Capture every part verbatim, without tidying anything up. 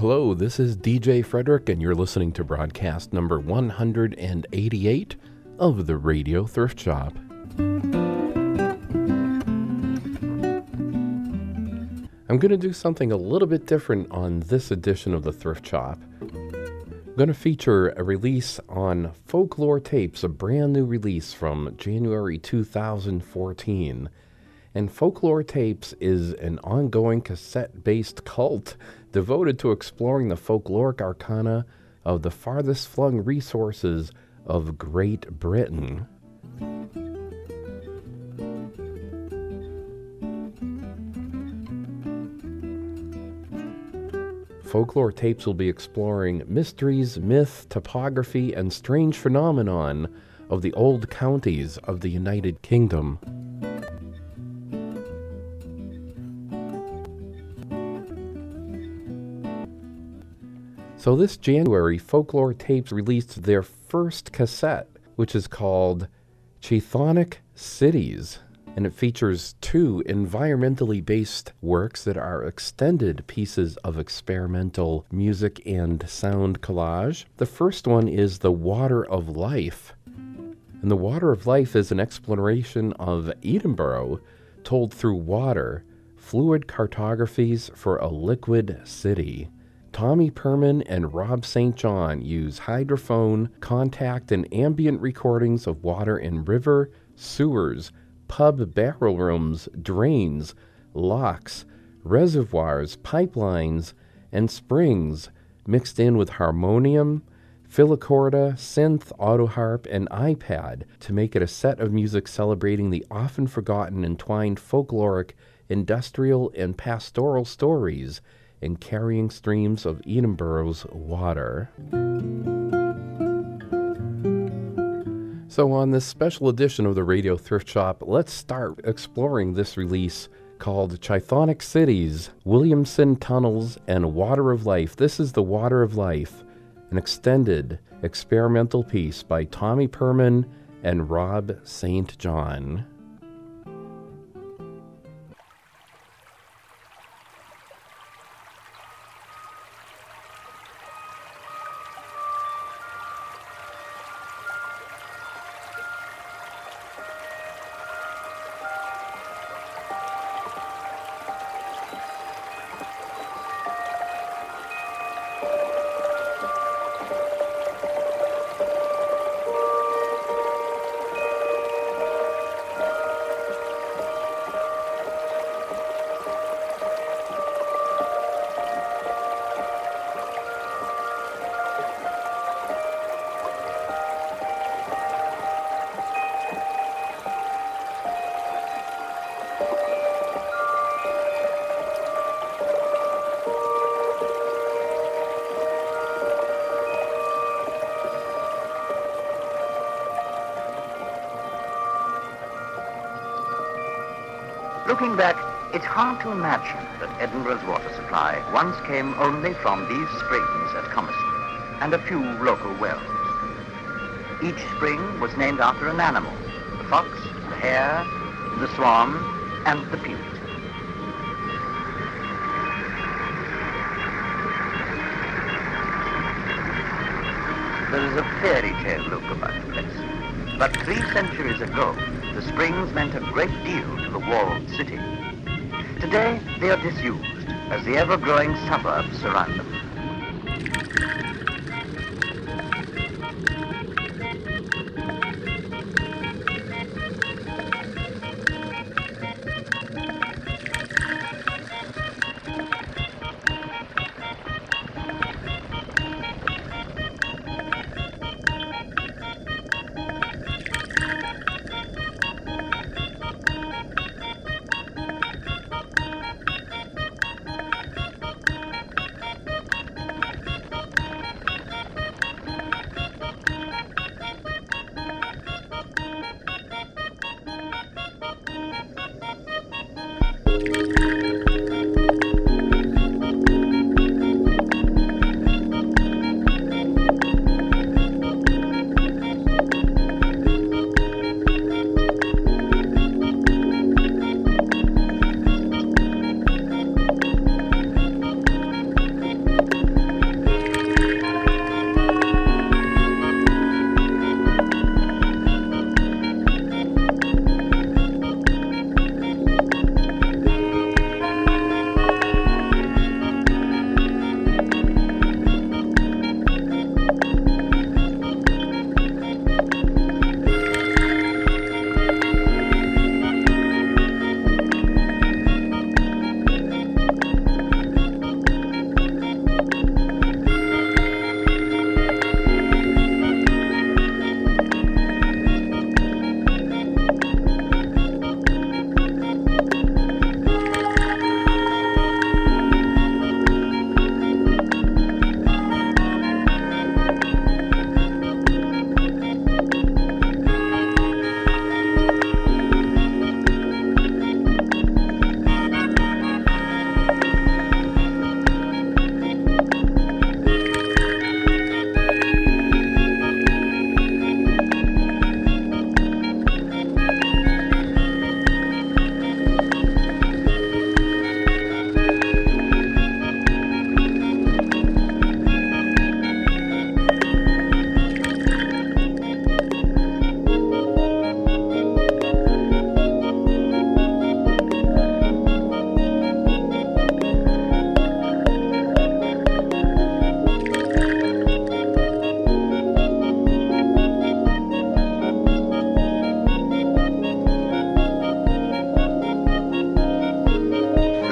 hello, this is D J Frederick, and you're listening to broadcast number one hundred eighty-eight of the Radio Thrift Shop. I'm going to do something a little bit different on this edition of the Thrift Shop. I'm going to feature a release on Folklore Tapes, a brand new release from January two thousand fourteen. And Folklore Tapes is an ongoing cassette-based cult devoted to exploring the folkloric arcana of the farthest flung resources of Great Britain. Folklore Tapes will be exploring mysteries, myth, topography, and strange phenomenon of the old counties of the United Kingdom. So this January, Folklore Tapes released their first cassette, which is called Chthonic Cities, and it features two environmentally based works that are extended pieces of experimental music and sound collage. The first one is The Water of Life, and The Water of Life is an exploration of Edinburgh told through water, fluid cartographies for a liquid city. Tommy Perman and Rob Saint John use hydrophone, contact, and ambient recordings of water in river, sewers, pub barrel rooms, drains, locks, reservoirs, pipelines, and springs, mixed in with harmonium, filicorda, synth, autoharp, and iPad to make it a set of music celebrating the often forgotten entwined folkloric, industrial, and pastoral stories and carrying streams of Edinburgh's water. So on this special edition of the Radio Thrift Shop, let's start exploring this release called Chthonic Cities, Williamson Tunnels, and Water of Life. This is The Water of Life, an extended experimental piece by Tommy Perman and Rob Saint John. Looking back, it's hard to imagine that Edinburgh's water supply once came only from these springs at Comerson and a few local wells. Each spring was named after an animal: the fox, the hare, the swan, and the pewit. There is a fairy tale look about the place. But three centuries ago, the springs meant a great deal to the walled city. Today, they are disused as the ever-growing suburbs surround them.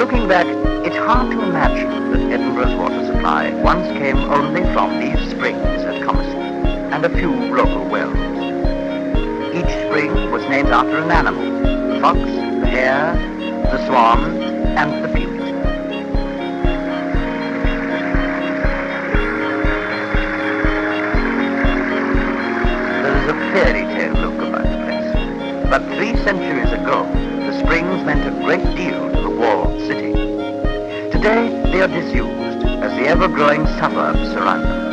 Looking back, it's hard to imagine that Edinburgh's water supply once came only from these springs at Comersley and a few local wells. Each spring was named after an animal: the fox, the hare, the swan, and the pewit. There is a fairy tale look about the place, but three centuries ago, the springs meant a great deal to the walled city. Today, they are disused as the ever-growing suburbs surround them.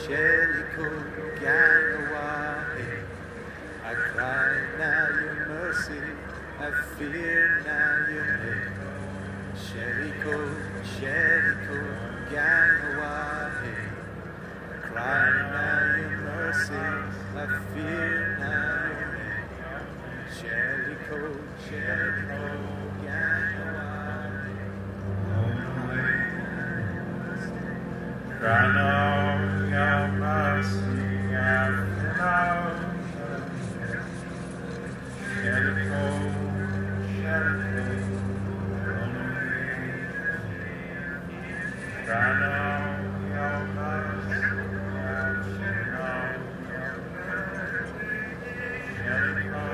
Jericho, Ganawahi. I cry now your mercy, I fear now your name. Jericho, Jericho, Ganawahi. I cry now your mercy, I fear now your name. Jericho, Jericho, Ganawahi. Cry now your mercy, I fear. Jericho, Jericho, cry now your mercy, I fear now your name. Jericho,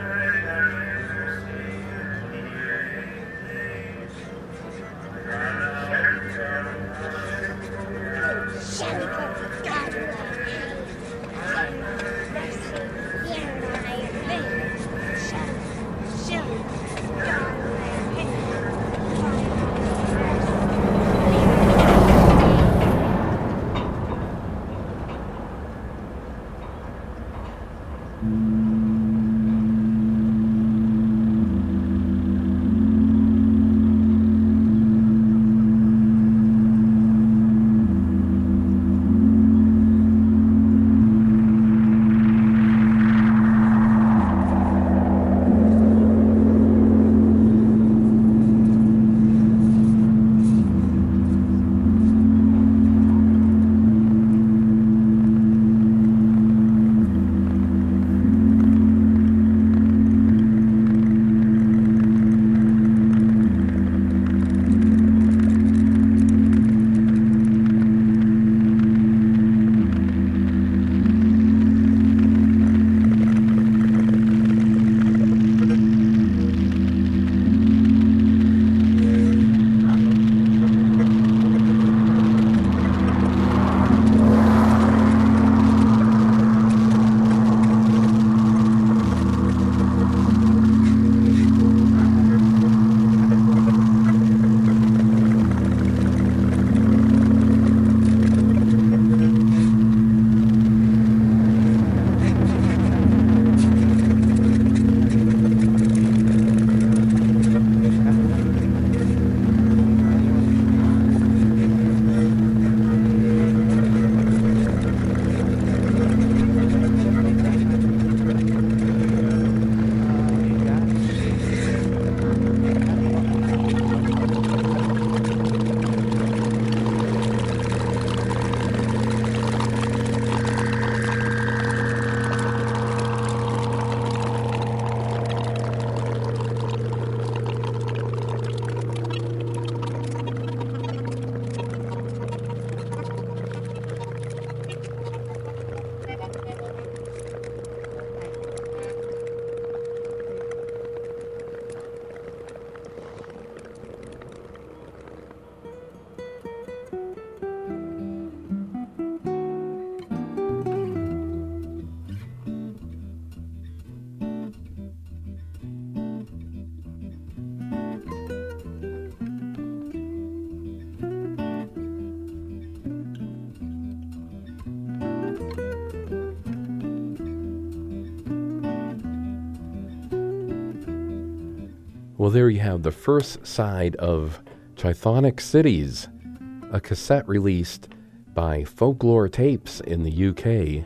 Well, there you have the first side of Chthonic Cities, a cassette released by Folklore Tapes in the U K.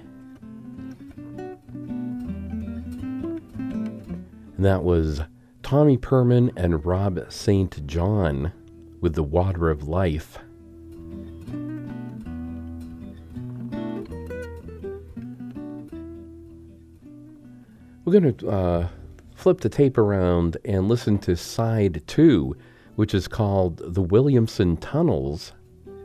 And that was Tommy Perman and Rob Saint John with The Water of Life. We're going to uh, flip the tape around and listen to side two, which is called The Williamson Tunnels.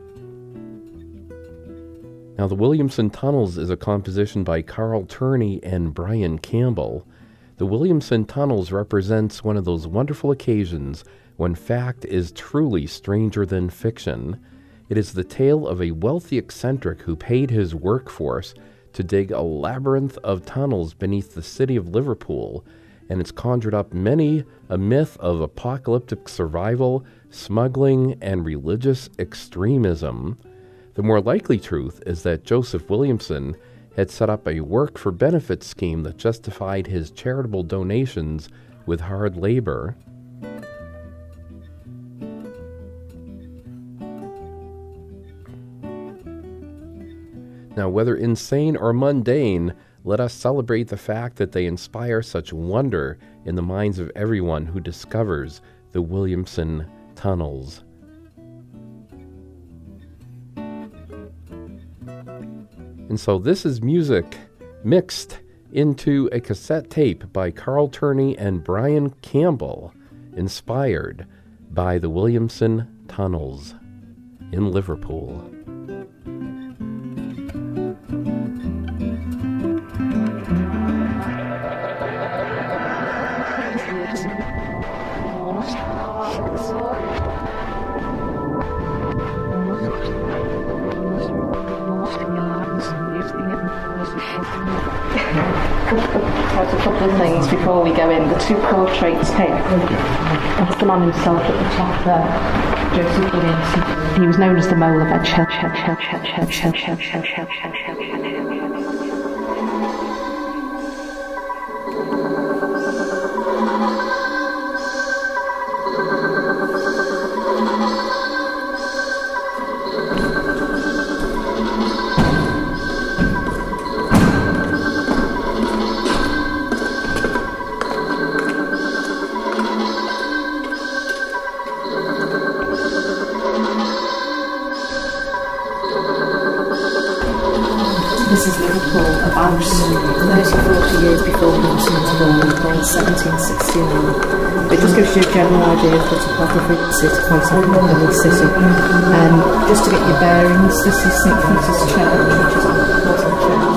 Now, The Williamson Tunnels is a composition by Carl Turney and Brian Campbell. The Williamson Tunnels represents one of those wonderful occasions when fact is truly stranger than fiction. It is the tale of a wealthy eccentric who paid his workforce to dig a labyrinth of tunnels beneath the city of Liverpool, and it's conjured up many a myth of apocalyptic survival, smuggling, and religious extremism. The more likely truth is that Joseph Williamson had set up a work for benefit scheme that justified his charitable donations with hard labor. Now, whether insane or mundane, let us celebrate the fact that they inspire such wonder in the minds of everyone who discovers the Williamson tunnels. And so this is music mixed into a cassette tape by Carl Turney and Brian Campbell, inspired by the Williamson tunnels in Liverpool. There's a couple of things before we go in. The two portraits here. That's the man himself at the top there, Joseph Williamson. He was known as the Mole of Edge Hill. This is Liverpool, about thirty to forty years before Williamson was born, born in seventeen sixty-nine. It just gives you a general idea of the topography of the city, of the city. Um, just to get your bearings, this is Saint Peter's Church, which is on the Portland Church.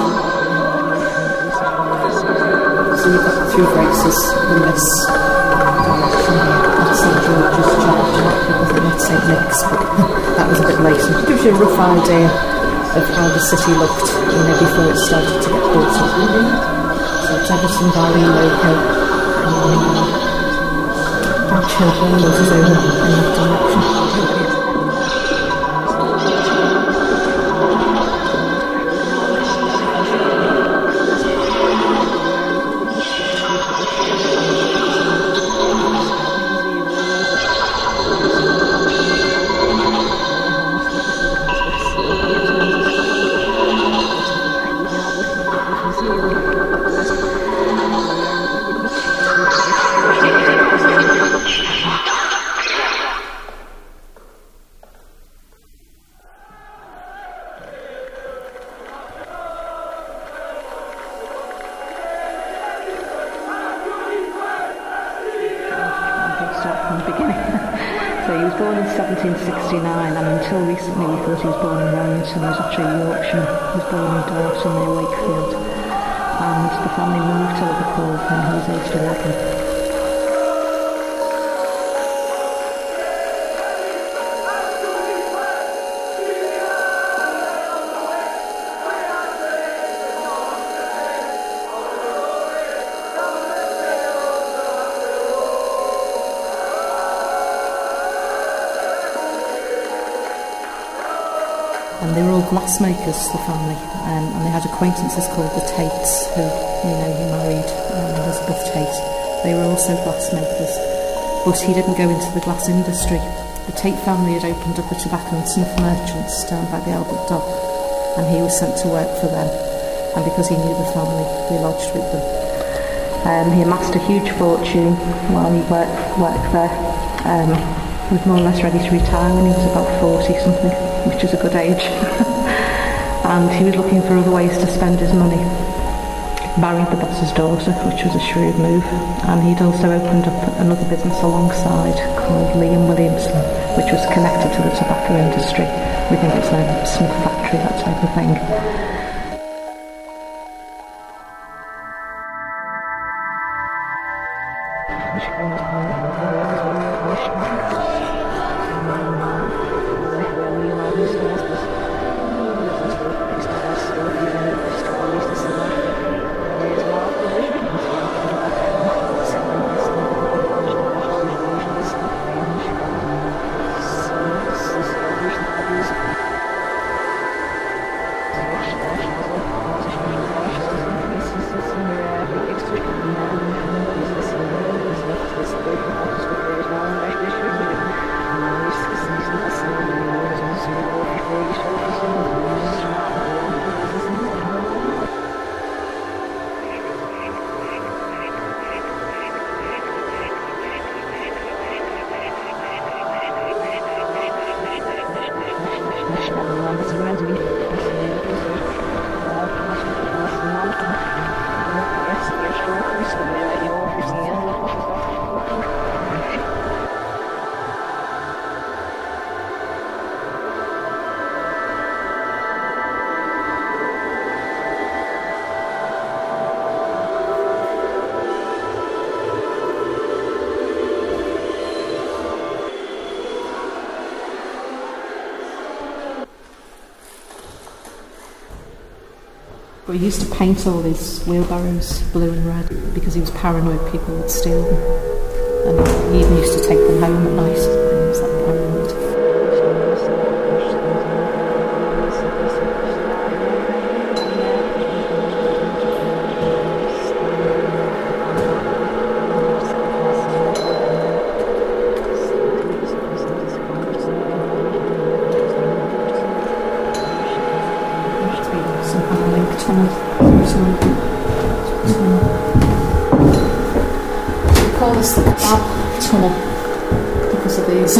So you've got the three faces in this direction here. That's Saint George's Church, people think that's Saint Nick's, but that was a bit later. It gives you a rough idea of how the city looked, you know, before it started to get built up. So it's Everton Valley, Loco, and uh, Chiltern was over in that direction. So he was born in seventeen sixty-nine, and until recently we thought he was born in Remington. He was actually Yorkshire. He was born in Darton near Wakefield, and the family moved to Liverpool when he was aged eleven. And they were all glassmakers, the family, um, and they had acquaintances called the Tates, who, you know, he married um, Elizabeth Tate. They were also glassmakers, but he didn't go into the glass industry. The Tate family had opened up a tobacco and snuff merchants down by the Albert Dock, and he was sent to work for them, and because he knew the family, he lodged with them. Um, he amassed a huge fortune while he worked, worked there. Um, he was more or less ready to retire when he was about forty something, which is a good age. And he was looking for other ways to spend his money. Married the boss's daughter, which was a shrewd move, and he'd also opened up another business alongside called Lee and Williamson, which was connected to the tobacco industry. We think it's a snuff factory, that type of thing. But he used to paint all his wheelbarrows blue and red because he was paranoid people would steal them. And he even used to take them home at night. He was that paranoid. Some kind of link tunnel. We call this the kebab tunnel because of these.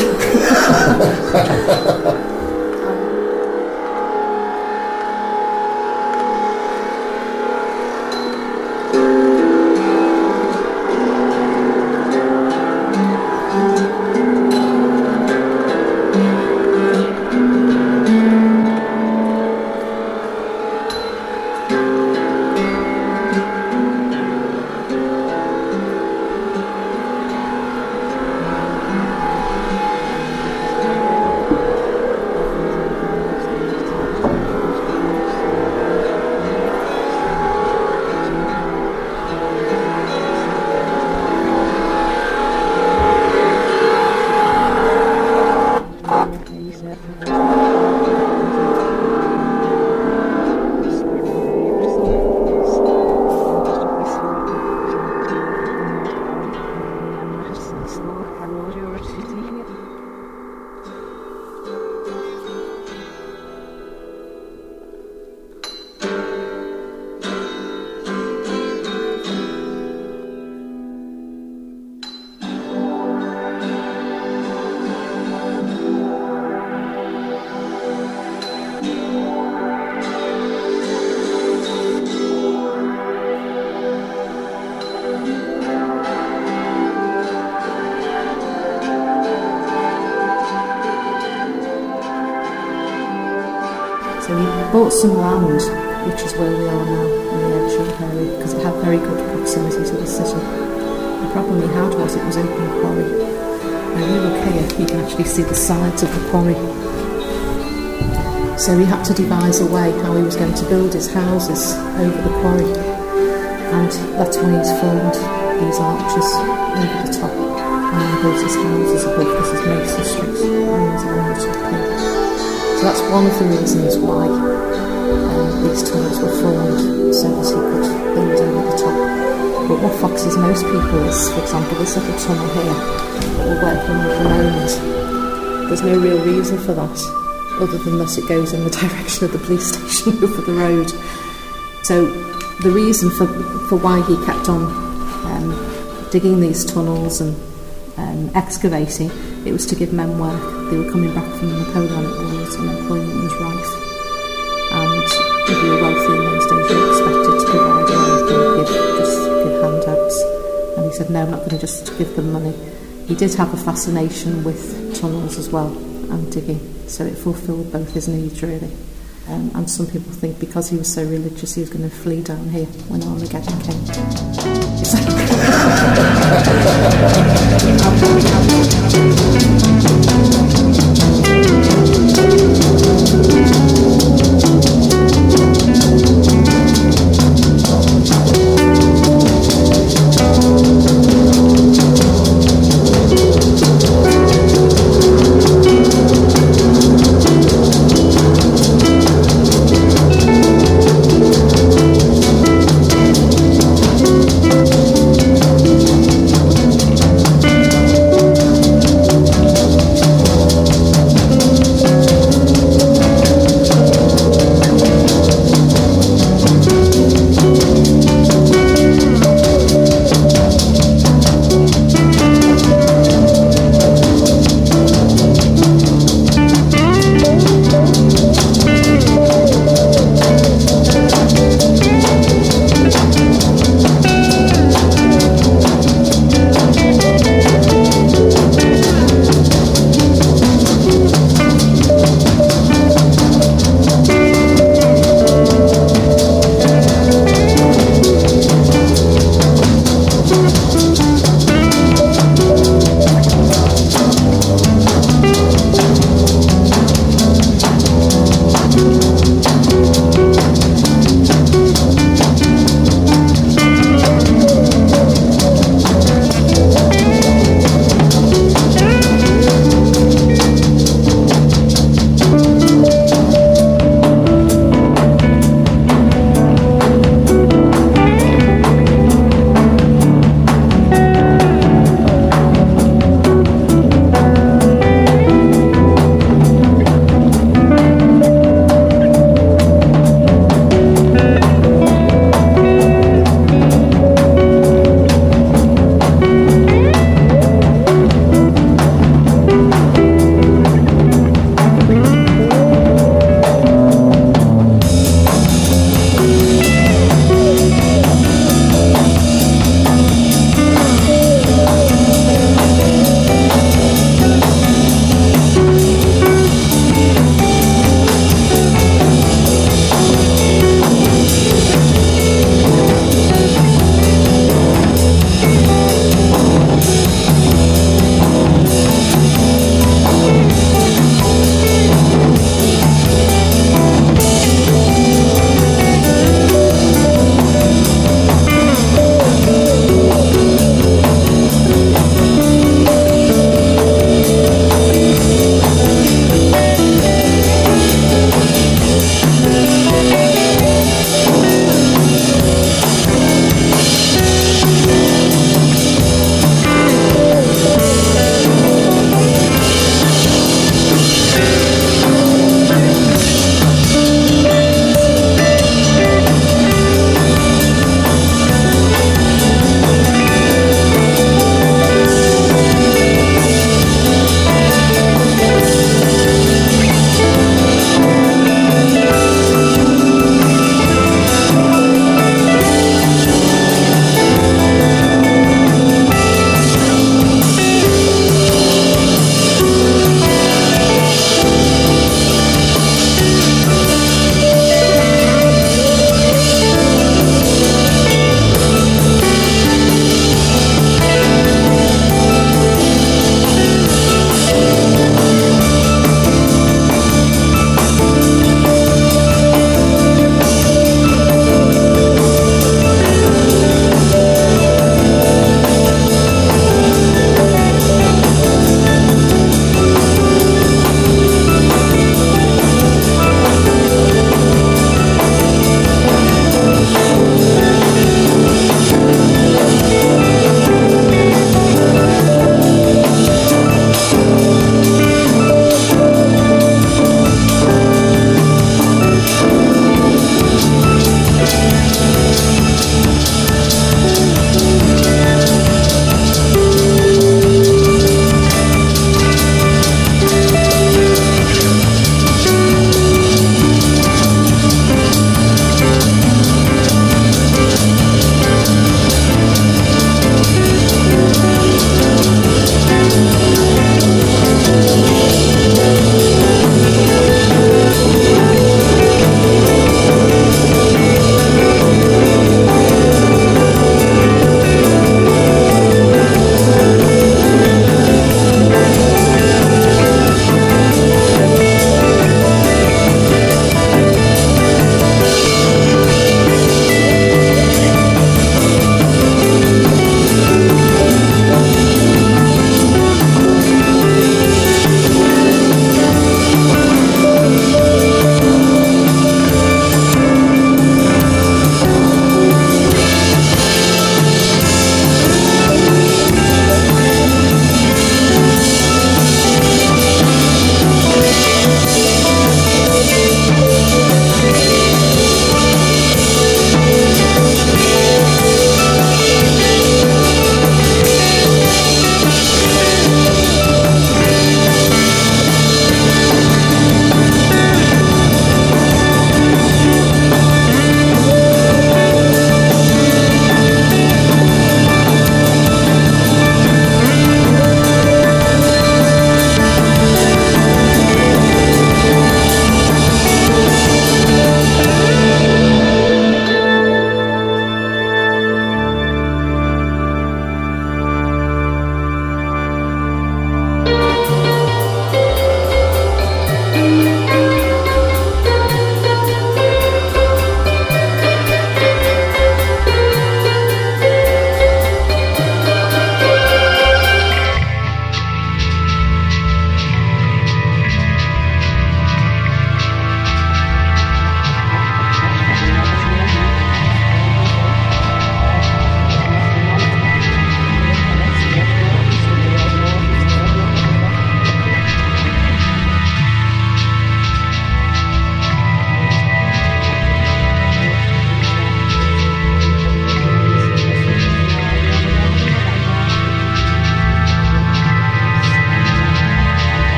So we bought some land, which is where we are now, in the Edghill area, because it had very good proximity to the city. The problem we had was it was open quarry. When you look here, you can actually see the sides of the quarry. So we had to devise a way how he was going to build his houses over the quarry. And that's why he's formed these arches over the top. And then built his houses above. This is Mason Street, and there's along the top here. So that's one of the reasons why um, these tunnels were formed, so that he could build over the top. But what foxes most people is, for example, this little tunnel here that we're working with at the moment. There's no real reason for that, other than that it goes in the direction of the police station over the road. So the reason for, for why he kept on um, digging these tunnels and um, excavating, it was to give men work. They were coming back from the Napoleonic Wars and employment was rife. And if you were wealthy in those days, you were expected to provide anything, give, just give handouts. And he said, no, I'm not going to just give them money. He did have a fascination with tunnels as well and digging, so it fulfilled both his needs really. Um, and some people think because he was so religious he was going to flee down here when Armageddon came.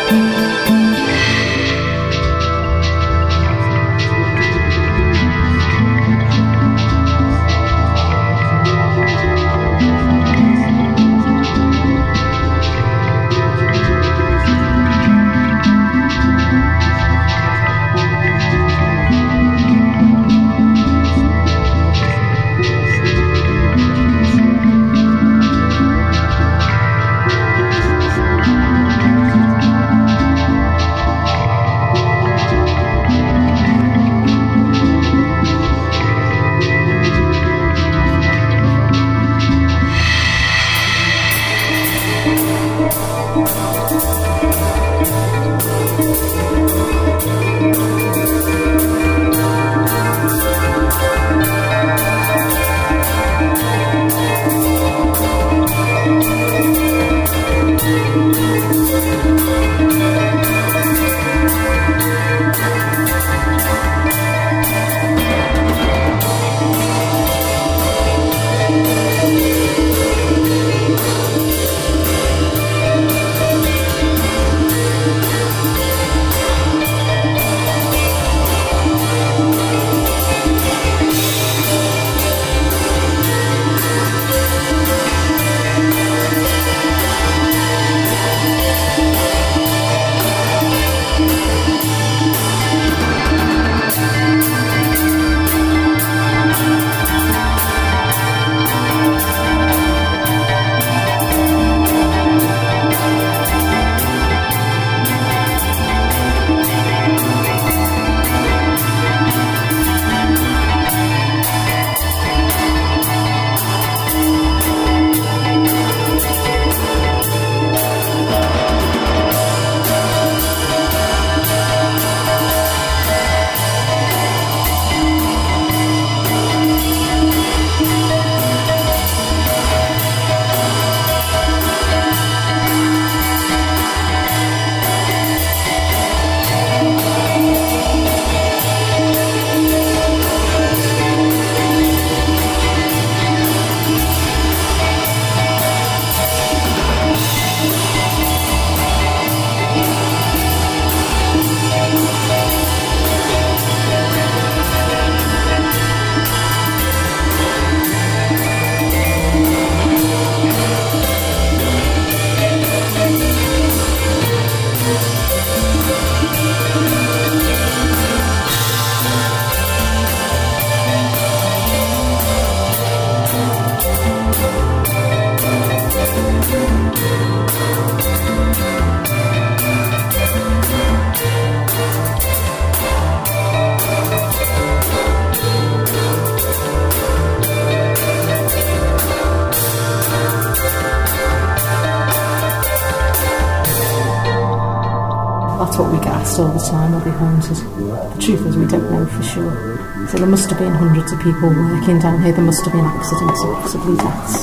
That's what we get asked all the time, are they haunted? The truth is we don't know for sure. So there must have been hundreds of people working down here, there must have been accidents or possibly deaths.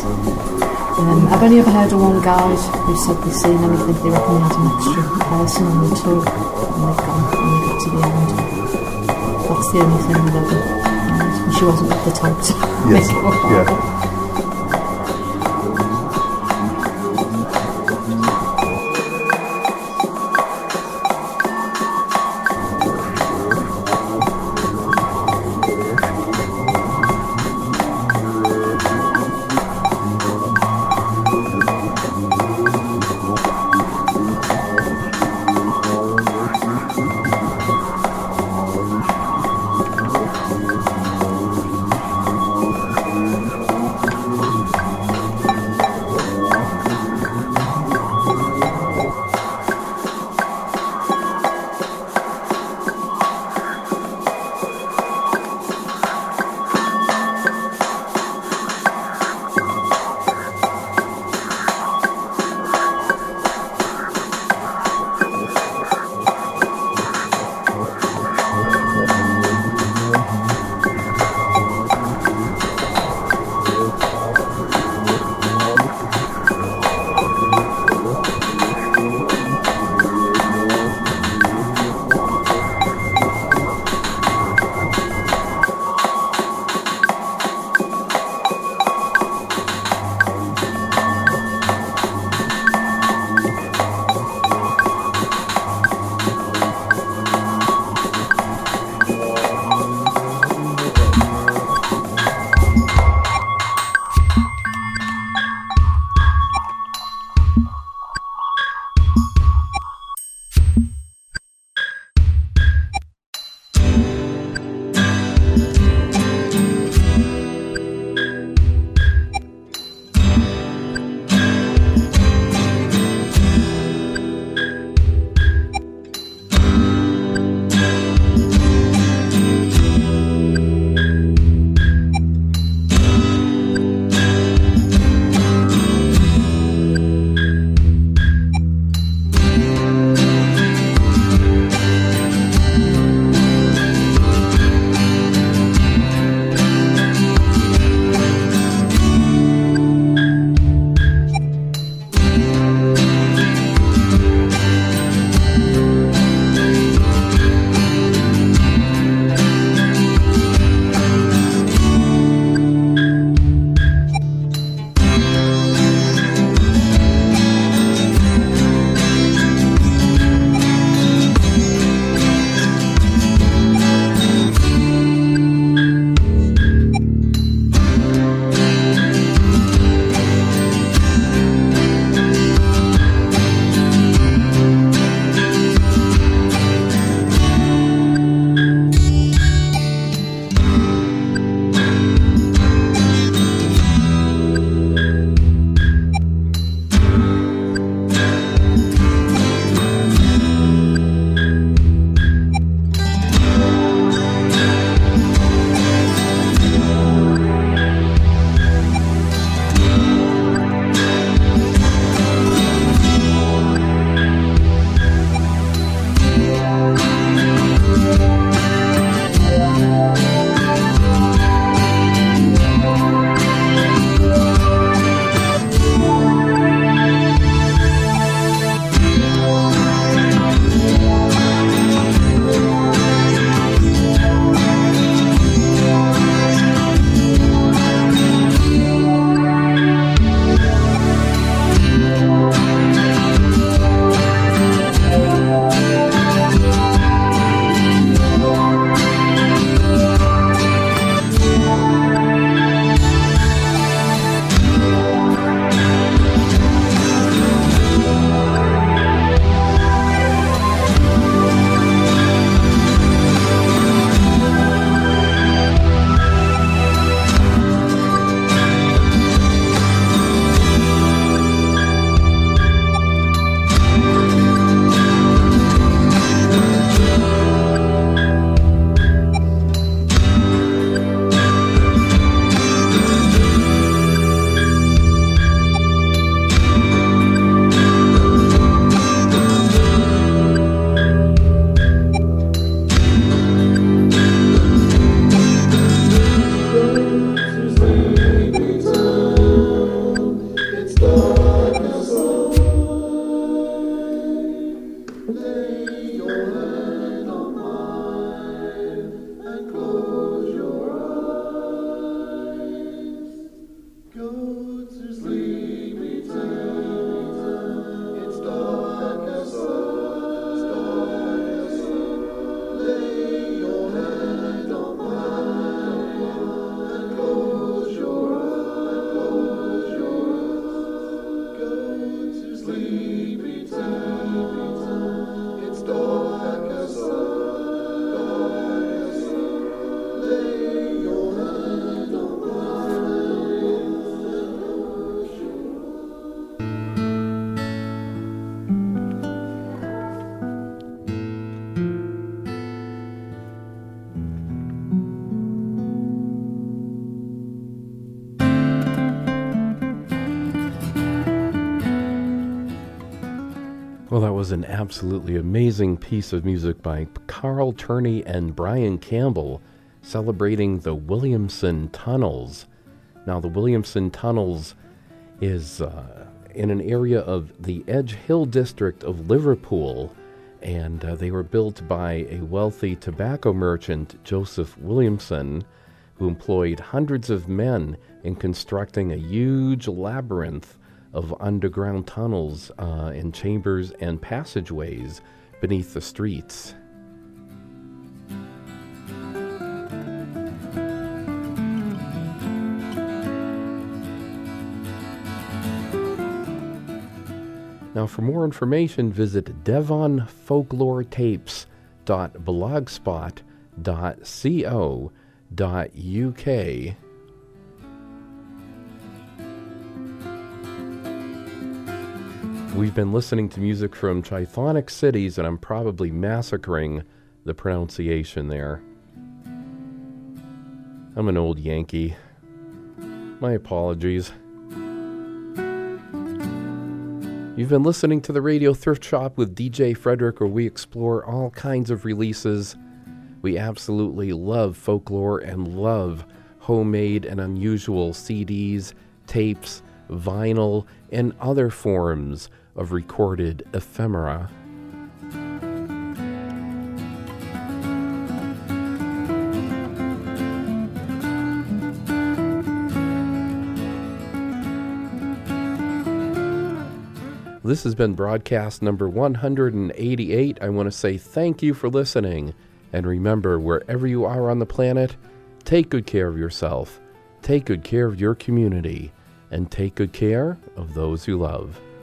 Um, I've only ever heard of one guide who said they've seen anything. They reckon they had an extra person on the tour and they've gone and they got to the end. That's the only thing we've ever heard. And she wasn't the type to Yes. make it work. Yeah. Well, that was an absolutely amazing piece of music by Carl Turney and Brian Campbell celebrating the Williamson Tunnels. Now, the Williamson Tunnels is uh, in an area of the Edge Hill district of Liverpool, and uh, they were built by a wealthy tobacco merchant, Joseph Williamson, who employed hundreds of men in constructing a huge labyrinth of underground tunnels uh, and chambers and passageways beneath the streets. Now, for more information, visit devon folklore tapes dot blogspot dot co dot uk. We've been listening to music from Chthonic Cities, and I'm probably massacring the pronunciation there. I'm an old Yankee. My apologies. You've been listening to the Radio Thrift Shop with D J Frederick, where we explore all kinds of releases. We absolutely love folklore and love homemade and unusual C Ds, tapes, vinyl, and other forms of recorded ephemera. This has been broadcast number one hundred eighty-eight. I want to say thank you for listening. And remember, wherever you are on the planet, take good care of yourself, take good care of your community, and take good care of those you love.